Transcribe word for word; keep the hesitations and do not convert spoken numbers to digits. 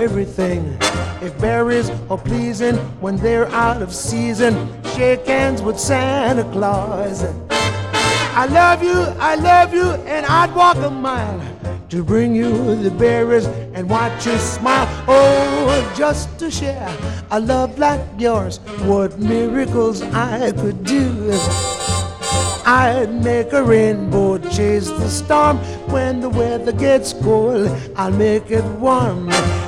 everything. If berries are pleasing when they're out of season, shake hands with Santa Claus. I love you, I love you, and I'd walk a mile to bring you the berries and watch you smile. Oh, just to share a love like yours, what miracles I could do. I'd make a rainbow chase the storm. When the weather gets cold, I'll make it warm.